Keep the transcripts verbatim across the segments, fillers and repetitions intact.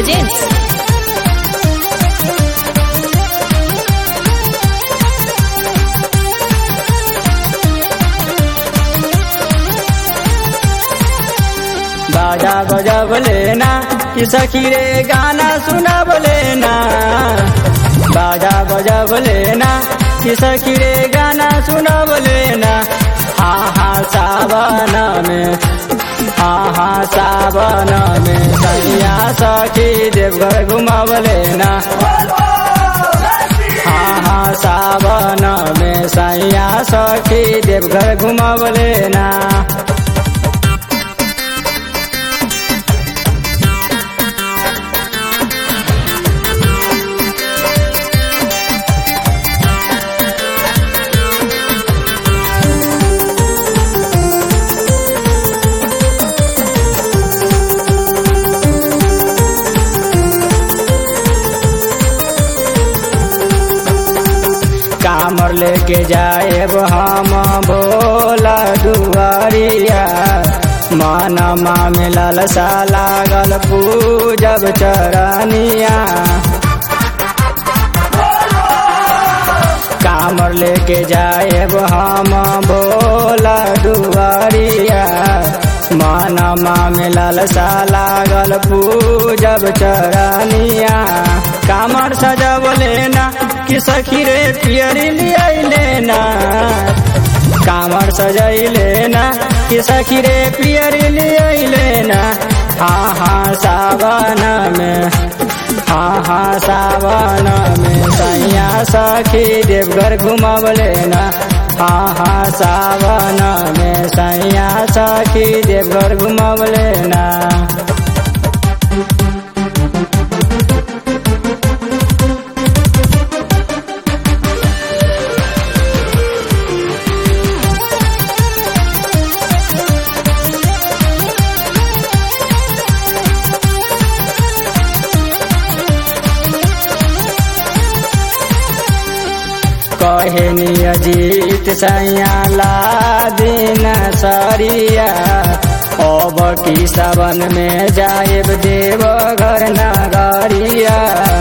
presents. बाजा बजब लेना कि सखी रे गाना सुनब लेना। बाजा बजब लेना कि सखी रे गाना सुनब लेना। हाँ हाँ सावन में, हाँ हाँ सावन में सैया सखी देवघर घुमब लेना। हाँ हाँ सावन में सैया सखी देवघर घुमब लेना। कामर लेके जाएब हम भोला दुआरिया। मानमा में लालसा लागल पूजब चरनिया। कामर लेके जाएब हम भोला दुआरिया। मानमा में लालसा लागल पूजब चरनिया। कामर सजब लेना कि सखी रे पियरी लियाई लेना। कामर सजाई लेना कि सखी रे पियरी लियाई लेना। हाँ हाँ सावन में, हाँ हाँ सावन में सैया सखी देवघर घुमब लेना। हाँ हाँ सावन में सैया सखी देवघर घुमब लेना। कहनी अजीत सैया ला दिन सरिया। अब की सावन में जाएब देवघर नगरिया।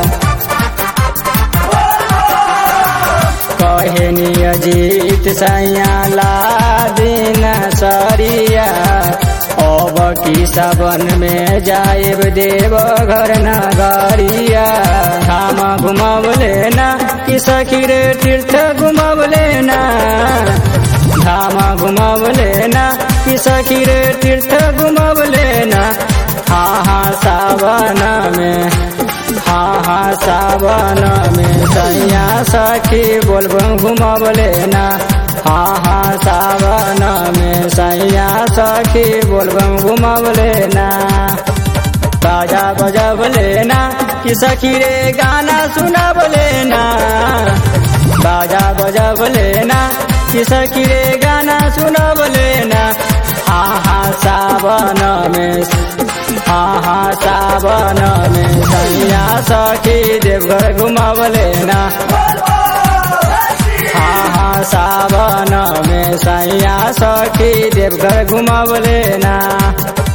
कहनी अजीत सैया ला दिन सरिया। अब की सावन में जाएब देवघर नगरिया। धाम घुमब लेना कि सखी रे तीर्थ घुमब लेना। धाम घुमब लेना कि सखी रे तीर्थ घुमब लेना। हाँ हाँ सावन में, हाँ हाँ सावन में सैया सखी बोलबम घुमब लेना। हाँ हाँ सावन में सैया सखी बोलबम घुमब लेना। बाजा बजब लेना कि सखी रे गाना सुनब लेना। बाजा बजब लेना कि सखी रे गाना सुनब लेना। हाँ हाँ सावन में, हाँ हाँ सावन में सैया सखी देवघर घुमब लेना। हाँ हाँ सावन में सैया सखी देवघर घुमब लेना।